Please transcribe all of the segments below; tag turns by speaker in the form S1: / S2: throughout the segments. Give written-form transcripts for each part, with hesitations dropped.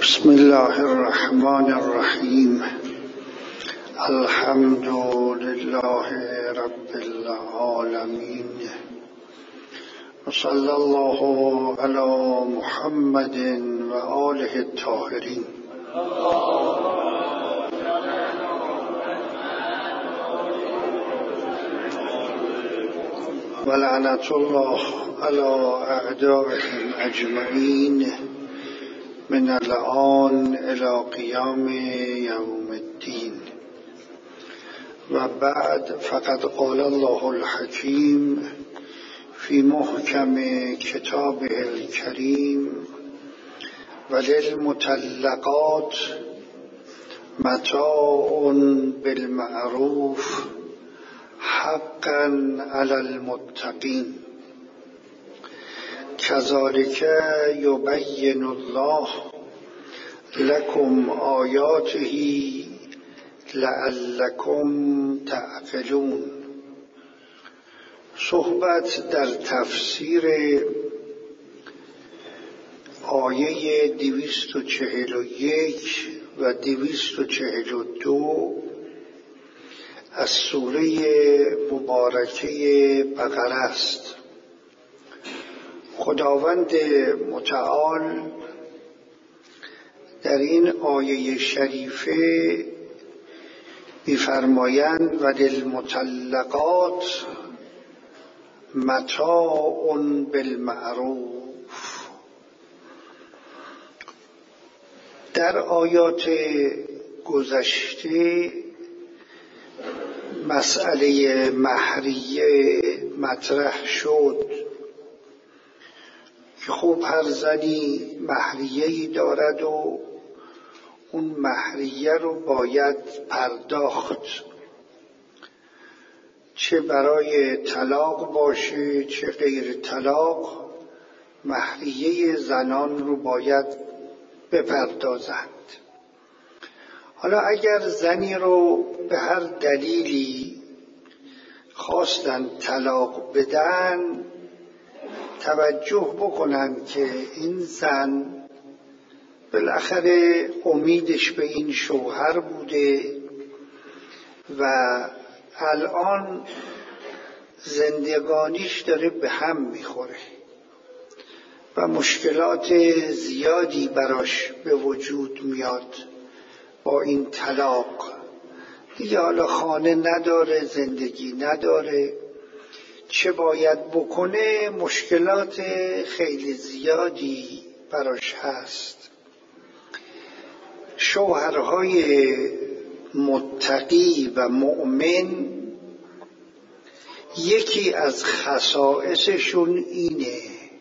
S1: بسم الله الرحمن الرحیم. الحمد لله رب العالمین و صلی الله علی محمد و آله الطاهرین. و لعنت الله علی اعدائهم اجمعین من الآن إلى قيام يوم الدين. و بعد، فقد قال الله الحكيم في محكم كتابه الكريم: وللمطلقات متاع بالمعروف حقا على المتقين كذلك يبين الله لكم آياته لعلكم تعقلون. صحبت در تفسیر آیه 241 و 242 از سوره مبارکه بقره است. خداوند متعال در این آیه شریفه می‌فرمایند: و للمطلقات متاع بالمعروف. در آیات گذشته مسئله مهریه مطرح شد که خوب هر زنی مهریه‌ای دارد و اون مهریه رو باید پرداخت، چه برای طلاق باشه چه غیر طلاق، مهریه زنان رو باید بپردازند. حالا اگر زنی رو به هر دلیلی خواستن طلاق بدن، توجه بکنن که این زن بالاخره امیدش به این شوهر بوده و الان زندگانیش داره به هم میخوره و مشکلات زیادی براش به وجود میاد با این طلاق. دیگه حالا خانه نداره، زندگی نداره، چه باید بکنه؟ مشکلات خیلی زیادی براش هست. شوهرهای متقی و مؤمن یکی از خصائصشون اینه: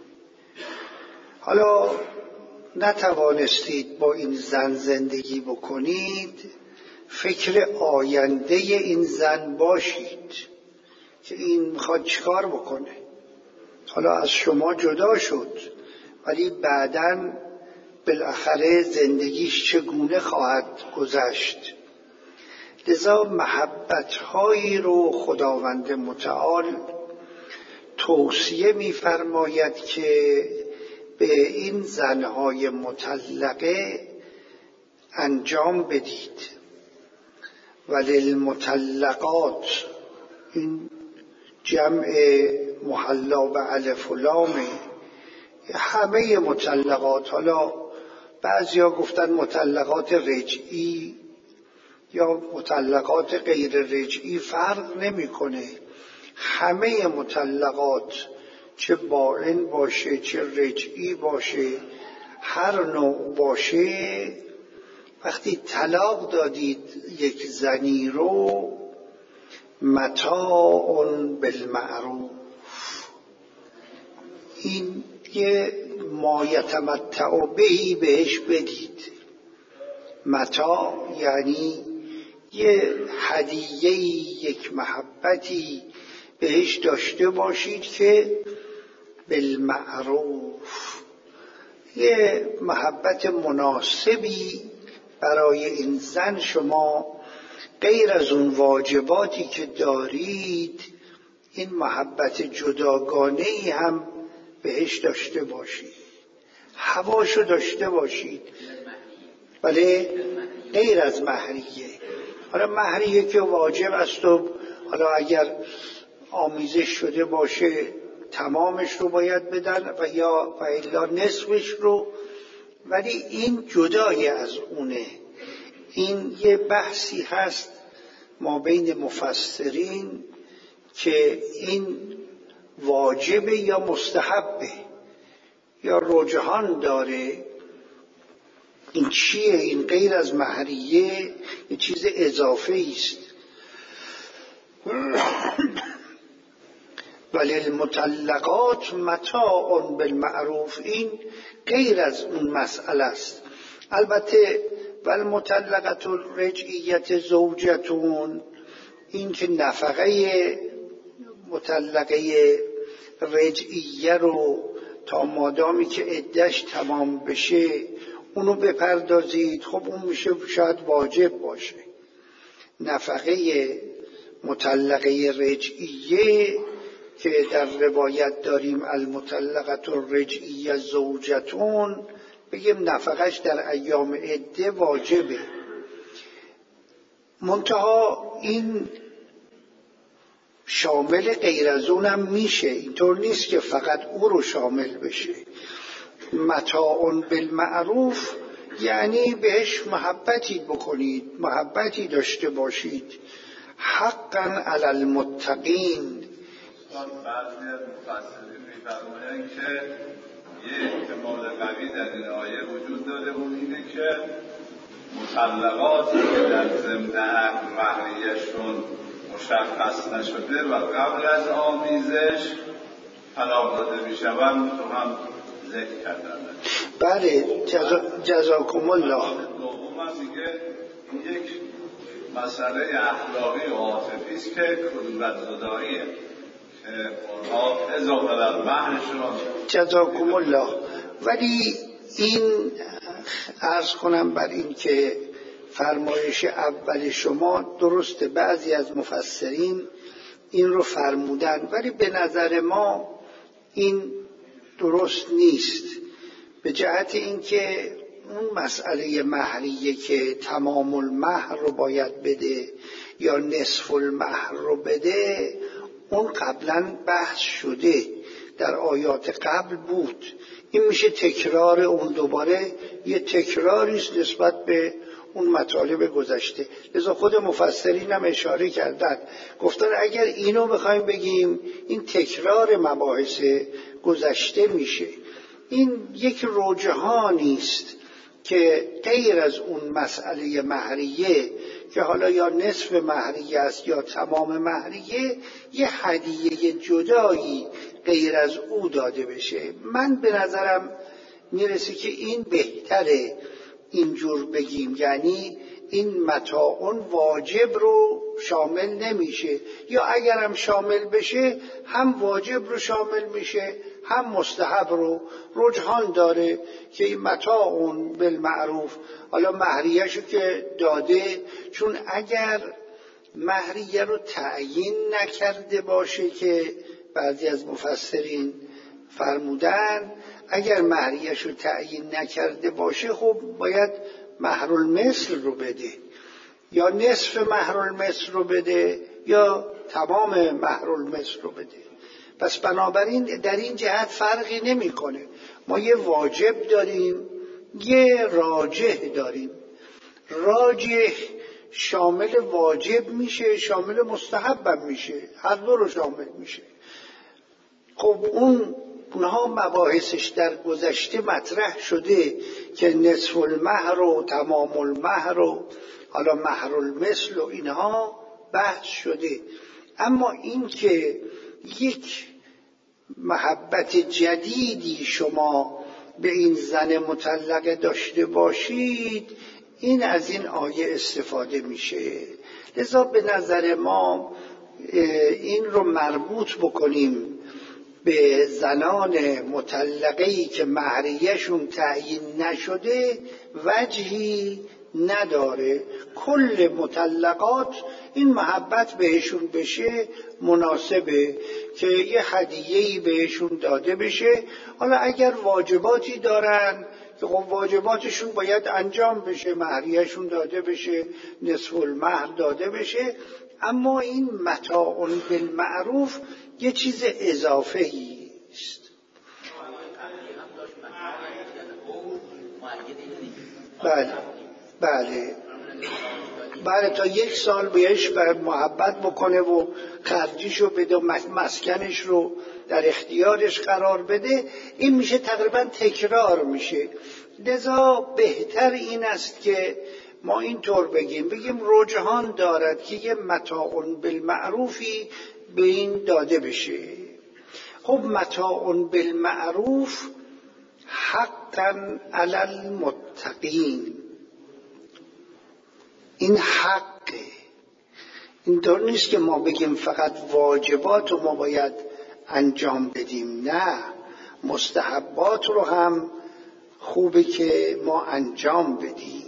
S1: حالا نتوانستید با این زن زندگی بکنید، فکر آینده این زن باشید که این میخواد چیکار بکنه. حالا از شما جدا شد ولی بعداً بالاخره زندگیش چگونه خواهد گذشت. لذا محبت‌هایی رو خداوند متعال توصیه می‌فرماید که به این زنهای مطلقه انجام بدید. وللمطلقات، این جمع محلا به الف و لامه، همه مطلقات. حالا بعضیا گفتن مطلقات رجعی یا مطلقات غیر رجعی، فرق نمیکنه. همه مطلقات، چه بائن باشه چه رجعی باشه، هر نوع باشه، وقتی طلاق دادید یک زنی رو، متاع بالمعروف، این یه ما یتمتع بهی بهش بدید. متاع یعنی یه هدیه، یک محبتی بهش داشته باشید که بالمعروف، یه محبت مناسبی برای این زن شما غیر از اون واجباتی که دارید، این محبت جداگانه‌ای هم بهش داشته باشید، هواشو داشته باشید. ولی غیر از مهریه. حالا مهریه که واجب است و حالا اگر آمیزش شده باشه تمامش رو باید بدن و یا و الا نصفش رو، ولی این جدای از اونه. این یه بحثی هست ما بین مفسرین که این واجبه یا مستحبه یا رجحان داره. این چیه؟ این غیر از مهریه یه چیز اضافه است. ولی المطلقات متاع بالمعروف، این غیر از اون مسئله است. البته والمطلقات الرجعیت زوجتون، این که نفقه مطلقه رجعیه رو تا مادامی که عدش تمام بشه اونو بپردازید، خب اون میشه شاید واجب باشه. نفقه مطلقه رجعیه که در روایت داریم المطلقه الرجعیه زوجتون، بگیم نفقش در ایام عده واجبه. منتها این شامل غیر از اونم میشه، اینطور نیست که فقط او رو شامل بشه. متاع بالمعروف یعنی بهش محبتی بکنید، محبتی داشته باشید. حقا علی المتقین.
S2: بعضی از مفسرین می‌فرمایند که یه احتمال قوی در این آیه وجود داره، اون اینه که مطلقاتی که در ضمن عقد مهریه‌شون مشخص نشده و قبل از آمیزش طلاق داده میشوند تو هم ذکر کردن.
S1: بله، جزاکم الله.
S2: دوم است که این یک مسئله اخلاقی و عاطفی است که کدورت زداییه که اونها اضافه در مهرشون.
S1: جزاکم الله. ولی این عرض کنم بر این که فرمایش اول شما درسته، بعضی از مفسرین این رو فرمودن، ولی به نظر ما این درست نیست، به جهت اینکه اون مسئله مهریه که تمام المهر رو باید بده یا نصف المهر رو بده، اون قبلا بحث شده، در آیات قبل بود. این میشه تکرار اون، دوباره یه تکراریست نسبت به اون مطالب گذشته. لذا خود مفسرین هم اشاره کردن، گفتن اگر اینو بخوایم بگیم این تکرار مباحث گذشته میشه. این یک رجحانی است که غیر از اون مسئله مهریه که حالا یا نصف مهریه است یا تمام مهریه، یه هدیه جدایی غیر از او داده بشه. من به نظرم میرسه که این بهتره اینجور بگیم، یعنی این متاعون واجب رو شامل نمیشه، یا اگرم شامل بشه هم واجب رو شامل میشه هم مستحب رو. رجحان داره که این متاعون بالمعروف، حالا مهریه‌شو که داده، چون اگر مهریه رو تعیین نکرده باشه که بعضی از مفسرین فرمودن اگر مهریه‌شو تعیین نکرده باشه خب باید مهر المثل رو بده، یا نصف مهر المثل رو بده یا تمام مهر المثل رو بده. پس بنابراین در این جهت فرقی نمیکنه. ما یه واجب داریم، یه راجح داریم. راجح شامل واجب میشه، شامل مستحب میشه، هر دو رو شامل میشه. خب اونها مباحثش در گذشته مطرح شده که نصف المهر و تمام المهر و حالا مهر المثل و اینها بحث شده. اما این که یک محبت جدیدی شما به این زن مطلقه داشته باشید، این از این آیه استفاده میشه. لذا به نظر ما این رو مربوط بکنیم به زنان مطلقه‌ای که مهریه‌شون تعیین نشده وجهی نداره. کل مطلقات این محبت بهشون بشه مناسبه که یه هدیه‌ای بهشون داده بشه. حالا اگر واجباتی دارن که خب واجباتشون باید انجام بشه، مهریهشون داده بشه، نصف المهر داده بشه، اما این متاع بالمعروف یه چیز اضافه‌ای است. بله تا 1 سال بهش محبت بکنه و خرجیشو بده، مسکنش رو در اختیارش قرار بده، این میشه تقریبا تکرار میشه. لذا بهتر این است که ما اینطور بگیم رجحان دارد که یه متاع بالمعروفی به این داده بشه. خب متاع بالمعروف حقا علی المتقین، این حقه. اینطور نیست که ما بگیم فقط واجبات رو ما باید انجام بدیم، نه، مستحبات رو هم خوبه که ما انجام بدیم.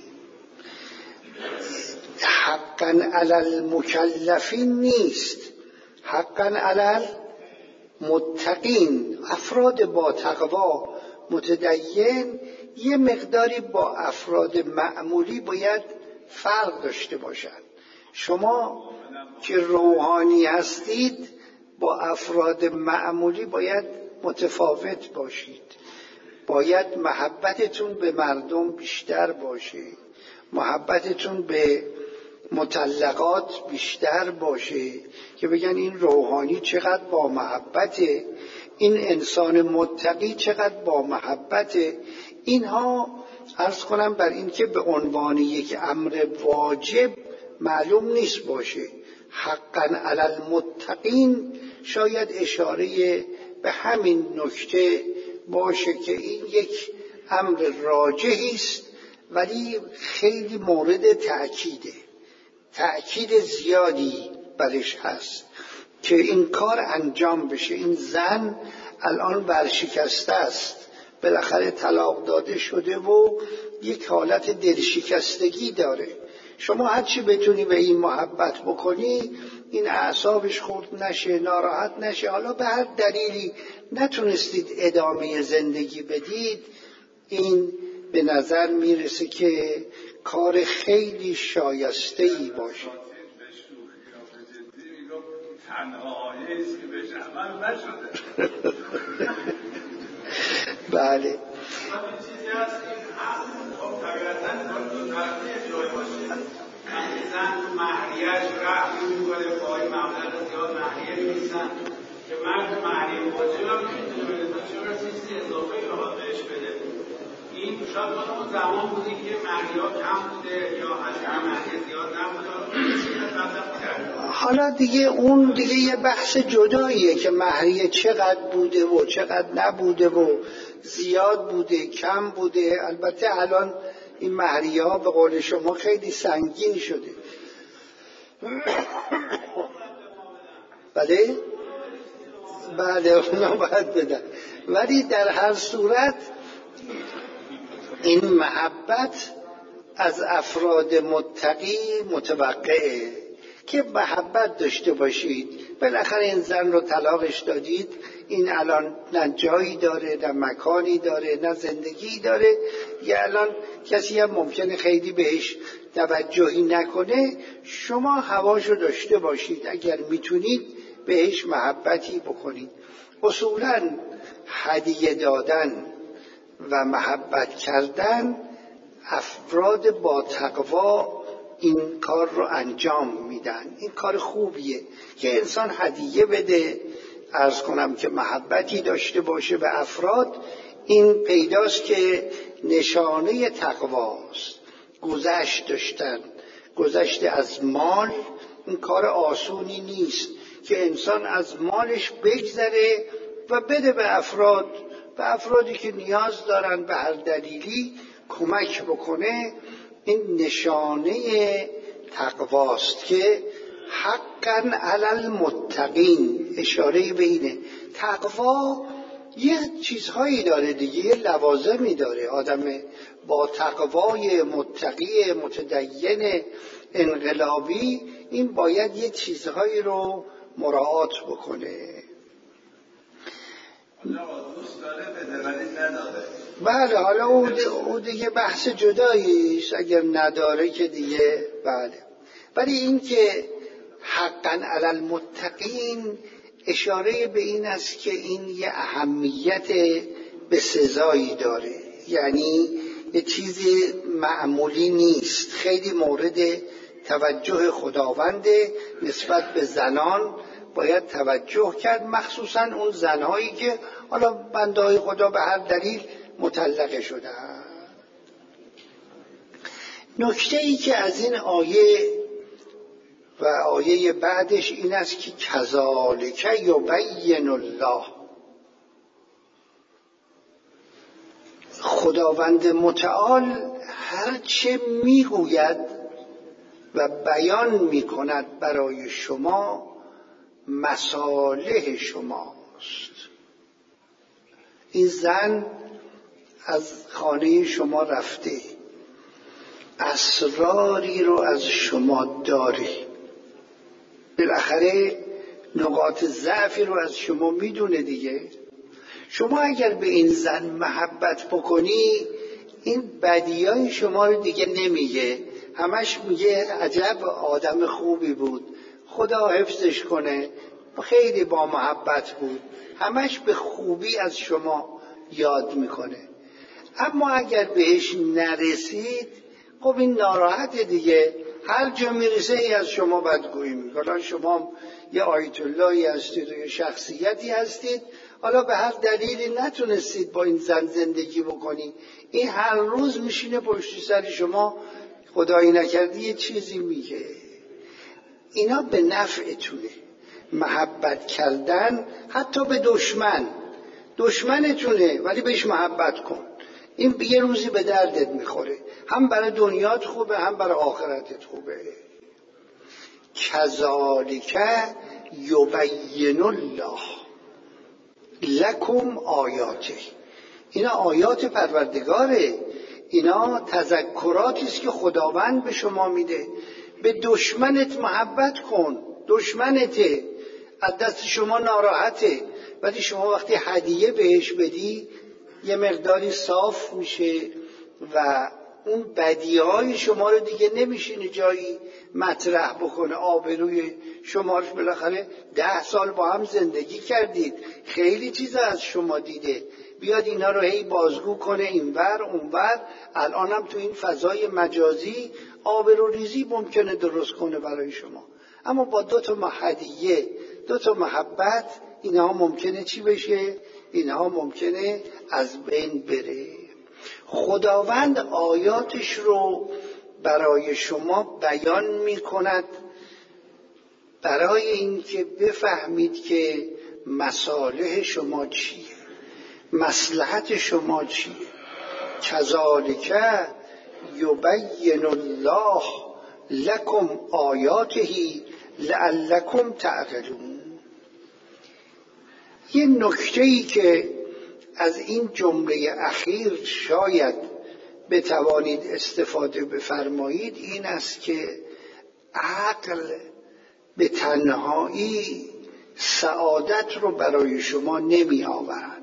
S1: حقا علی المکلفین نیست، حقا علی المتقین. افراد با تقوا متدین یه مقداری با افراد معمولی باید فرق داشته باشند. شما که روحانی هستید با افراد معمولی باید متفاوت باشید، باید محبتتون به مردم بیشتر باشه، محبتتون به مطلقات بیشتر باشه که بگن این روحانی چقدر با محبته، این انسان متقی چقدر با محبته. اینها عرض کنم بر این که به عنوان یک امر واجب معلوم نیست باشه. حقا علی المتقین شاید اشاره به همین نکته باشه که این یک امر راجحی است، ولی خیلی مورد تأکید زیادی برش هست که این کار انجام بشه. این زن الان ورشکسته است، بالاخره طلاق داده شده و یک حالت دلشکستگی داره. شما هرچی بتونی به این محبت بکنی این اعصابش خورد نشه، ناراحت نشه، حالا به هر دلیلی نتونستید ادامه زندگی بدید، این به نظر میرسه که کار خیلی شایسته‌ای باشه. بله
S3: زن تو مهریه‌اش رحم می‌کنه، با این مبلغ زیاد مهریه می‌ریزن که مرد مهریه واجب هم نمی‌تونه بده، چرا چیزی اضافه بخواد بهش بده. این شاید اون زمان بودی که مهریه‌ها کم بوده یا حجم مهریه زیاد نبوده.
S1: حالا دیگه اون دیگه یه بحث جداییه که مهریه چقدر بوده و چقدر نبوده و زیاد بوده کم بوده. البته الان این مهریه ها به قول شما خیلی سنگین شده. بله اونا باید بدن، ولی در هر صورت این محبت از افراد متقی متوقعه که محبت داشته باشید. بالاخره این زن رو طلاقش دادید، این الان نه جایی داره، نه مکانی داره، نه زندگی داره، یا الان کسی هم ممکنه خیلی بهش توجهی نکنه. شما هواشو داشته باشید، اگر میتونید بهش محبتی بکنید. اصولا هدیه دادن و محبت کردن افراد با تقوا این کار رو انجام میدن. این کار خوبیه که انسان هدیه بده، عرض کنم که محبتی داشته باشه به افراد. این پیداست که نشانه تقواست. گذشت داشتن، گذشت از مال، این کار آسونی نیست که انسان از مالش بگذره و بده به افرادی که نیاز دارن، به هر دلیلی کمک بکنه. این نشانه تقواست که حقا علی المتقین. اشاره به اینه تقوا یه چیزهایی داره دیگه، یه لوازمی داره. آدم با تقوای متقی متدین انقلابی این باید یه چیزهایی رو مراعات بکنه.
S2: دوست داره بده ولی نداره.
S1: بله حالا او دیگه بحث جداییش، اگر نداره که دیگه بله. ولی این که حقا علی المتقین اشاره به این است که این یه اهمیت به سزایی داره، یعنی یه چیز معمولی نیست، خیلی مورد توجه خداونده. نسبت به زنان باید توجه کرد، مخصوصا اون زنهایی که حالا بنده‌های خدا به هر دلیل مطلقه شدن. نکته ای که از این آیه و آیه بعدش این است که کذالک یبین الله، خداوند متعال هرچه میگوید و بیان میکند برای شما مصالح شماست. این زن از خانه شما رفته، اسراری رو از شما داره، بالاخره نقاط ضعفی رو از شما میدونه دیگه. شما اگر به این زن محبت بکنی، این بدیای شما رو دیگه نمیگه، همش میگه عجب آدم خوبی بود، خدا حفظش کنه، خیلی با محبت بود، همش به خوبی از شما یاد میکنه. اما اگر بهش نرسید، خب این ناراحت دیگه، هر جا میرسه ای از شما بدگویی میکنه. حالا شما یه آیت اللهی هستید و یه شخصیتی هستید، حالا به هر دلیلی نتونستید با این زن زندگی بکنی، این هر روز میشینه پشت سر شما، خدایی نکردی یه چیزی میگه. اینا به نفعتونه. محبت کردن حتی به دشمنتونه ولی بهش محبت کن، این یه روزی به دردت میخوره، هم برای دنیات خوبه هم برای آخرتت خوبه. کذالک یبین الله لکم آیاته، اینا آیات پروردگاره، اینا تذکراتی است که خداوند به شما میده. به دشمنت محبت کن، دشمنته، از دست شما ناراحته، ولی شما وقتی هدیه بهش بدی یه مقداری صاف میشه و اون بدیهای شما رو دیگه نمیشینه جایی مطرح بکنه. آبروی شما رو بالاخره 10 سال با هم زندگی کردید، خیلی چیزا از شما دیده، بیاد اینا رو هی بازگو کنه اینور اونور. الان هم تو این فضای مجازی آبروریزی ممکنه درست کنه برای شما، اما با 2 تا هدیه، 2 تا محبت، اینها ممکنه چی بشه؟ اینها ممکنه از بین بره. خداوند آیاتش رو برای شما بیان می کند برای اینکه بفهمید که مصالح شما چیه، مصلحت شما چیه. کذالک یبین الله لکم آیاته لعلکم تعقلون. یه نکته‌ای که از این جمله اخیر شاید بتوانید استفاده بفرمایید این است که عقل به تنهایی سعادت رو برای شما نمی آورد،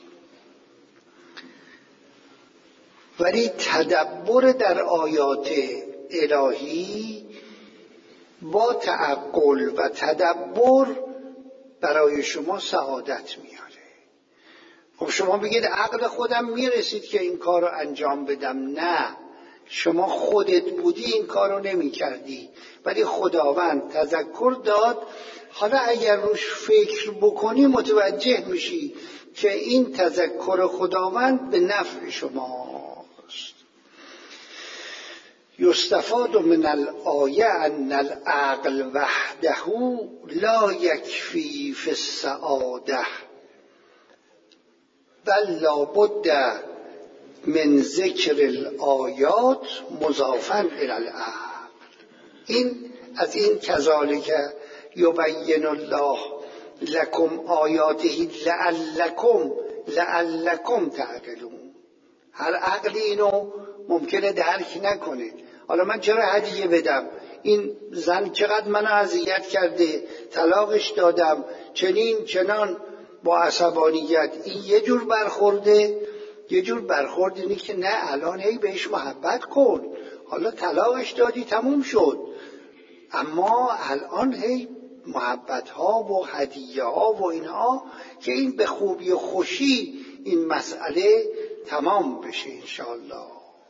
S1: ولی تدبر در آیات الهی با تعقل و تدبر برای شما سعادت میاره. خب شما بگید عقل خودم میرسید که این کار رو انجام بدم، نه، شما خودت بودی این کار رو نمی کردی، ولی خداوند تذکر داد. حالا اگر روش فکر بکنی متوجه میشی که این تذکر خداوند به نفع شماست. یستفاد من الآیه ان العقل وحده لا یکفی فی السعاده بل لابد من ذکر الآیات مضافا الی العقل. این از این کذالک یبین الله لکم آیاته لعلکم تعقلون. هر عقلی اینو ممکنه درک نکنه. حالا من چرا هدیه بدم؟ این زن چقدر منو اذیت کرده، طلاقش دادم، چنین چنان با عصبانیت. این یه جور برخورده، یه جور برخورد اینه که نه الان هی بهش محبت کن، حالا طلاقش دادی تموم شد، اما الان هی محبت ها و هدیه ها و اینها که این به خوبی و خوشی این مسئله تمام بشه انشاءالله.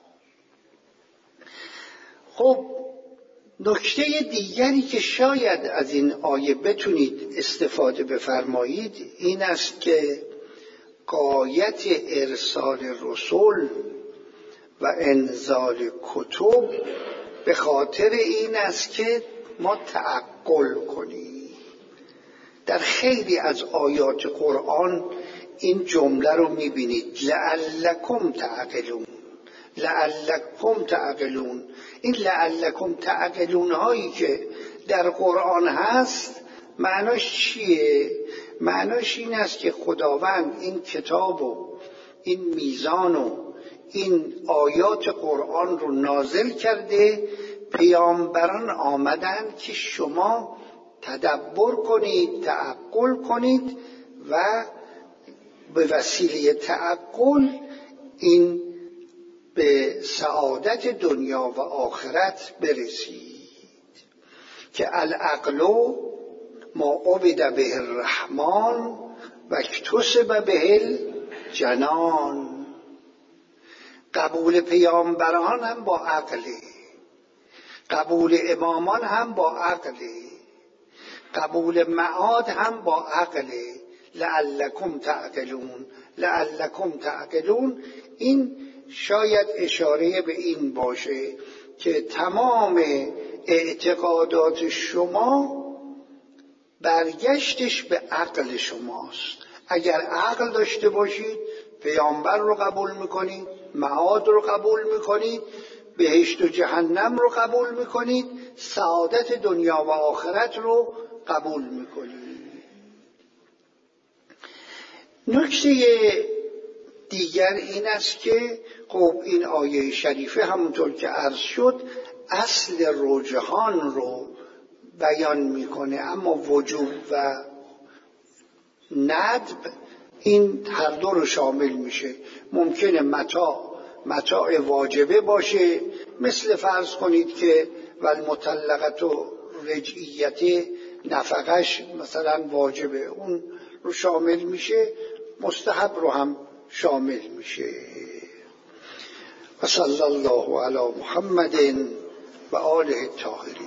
S1: خب نکته دیگری که شاید از این آیه بتونید استفاده بفرمایید این است که غایت ارسال رسول و انزال کتب به خاطر این است که ما تعقل کنیم. در خیلی از آیات قرآن این جمله رو میبینید، لعلکم تعقلون، لعلکم تعقلون. این لعلکم تعقلون هایی که در قرآن هست معناش چیه؟ معناش این است که خداوند این کتاب و این میزان و این آیات قرآن رو نازل کرده، پیامبران آمدن که شما تدبر کنید، تعقل کنید و به وسیله تعقل این به سعادت دنیا و آخرت برسید. که العقل ما عبد به الرحمن و اکتسب به الجنان. قبول پیامبران هم با عقله، قبول امامان هم با عقله، قبول معاد هم با عقله. لعلکم تعقلون، لعلکم تعقلون. این شاید اشاره به این باشه که تمام اعتقادات شما برگشتش به عقل شماست. اگر عقل داشته باشید پیامبر رو قبول میکنید، معاد رو قبول میکنید، بهشت و جهنم رو قبول میکنید، سعادت دنیا و آخرت رو قبول میکنید. نکته دیگر این است که خب این آیه شریفه همونطور که عرض شد اصل رجحان رو بیان میکنه، اما وجوب و ندب این هر دو رو شامل میشه. ممکنه متاع واجبه باشه، مثل فرض کنید که والمطلقت و رجعیت نفقش مثلا واجبه، اون رو شامل میشه، مستحب رو هم شامل میشه. و صلی الله علی محمد و آله الطاهرین.